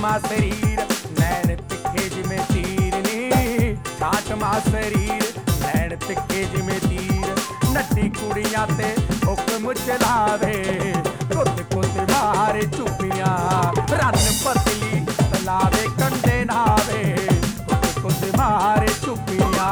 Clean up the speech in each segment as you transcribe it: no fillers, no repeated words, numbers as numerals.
ਮਾ ਸਰੀਰ ਨੈਣ ਤਿੱਖੇ ਜਿਵੇਂ ਤੀਰ ਨੀ, ਛਾਟ ਮਾ ਸਰੀਰ ਨੈਣ ਤਿੱਖੇ ਜਿਵੇਂ ਤੀਰ। ਨੱਡੀ ਕੁੜੀਆਂ ਤੇ ਹੁਕਮ ਚਲਾਵੇ, ਕੁੱਤ ਕੁੱਤ ਮਾਰੇ ਚੁੱਪੀਆਂ। ਰੰਨ ਪਤਲੀ ਤਲਾਵੇ ਕੰਡੇ ਨਾਵੇ, ਕੁੱਤ ਕੁੱਤ ਮਾਰੇ ਚੁੱਪੀਆਂ।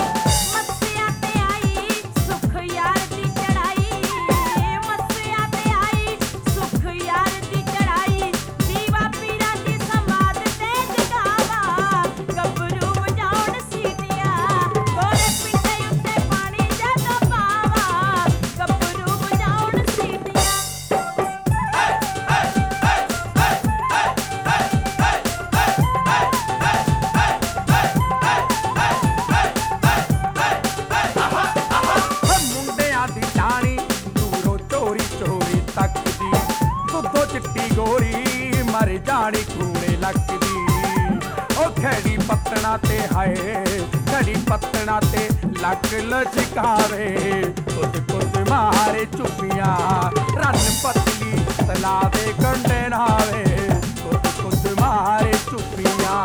ਚਿੱਟੀ ਗੋਰੀ ਮਰ ਜਾਣੀ ਕੂੜੇ ਲੱਗਦੀ। ਉਹ ਖੜੀ ਪੱਤਣਾ ਤੇ ਹਾਏ, ਖੜੀ ਪੱਤਣਾ ਤੇ ਲੱਕ ਲਚਕਾਵੇ, ਕੁੱਦ ਕੁੱਦ ਮਾਰੇ ਚੁੱਪੀਆਂ। ਰੰਨ ਪਤਲੀ ਤਲਾਵੇ ਕੰਡੇ ਨਾਵੇ, ਕੁੱਦ ਕੁੱਦ ਮਾਰੇ ਚੁੱਪੀਆਂ।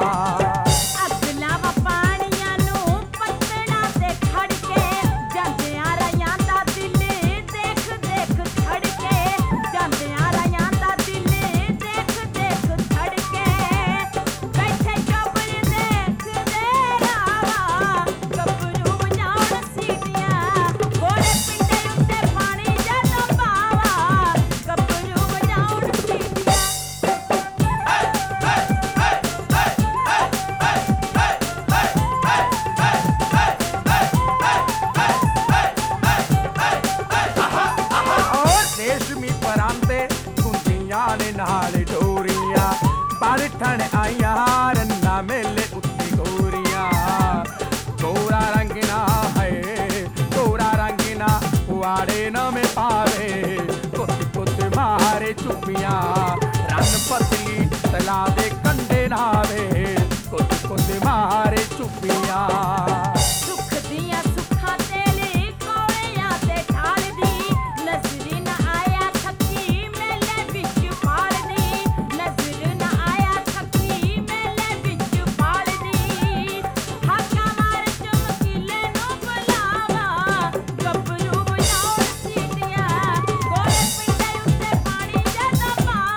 ਨੇ ਨਾਲ ਡੋਰੀਆਂ ਬੈਠਣ ਆਈਆਂ ਰੰਨਾ ਮੇਲੇ ਉੱਤੇ ਗੋਰੀਆਂ। ਗੋਰਾ ਰੰਗ ਨਾ ਹੈ, ਗੋਰਾ ਰੰਗ ਨਾ ਪੁਆੜੇ ਨਵੇਂ ਪਾਵੇ, ਕੁੱਤ ਕੁੱਤ ਮਾਰੇ ਚੁੱਪੀਆਂ। ਰੰਨ ਪਤਲੀ ਤਲਾਵੇ ਕੰਡੇ ਨਾਵੇ, ਕੁੱਤ ਕੁੱਤ ਮਾਰੇ ਚੁੱਪੀਆਂ।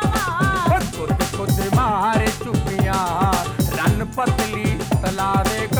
ਮਾਰੇ ਚੁੱਪੀਆਂ। ਰੰਨ ਪਤਲੀ ਤਲਾਵੇ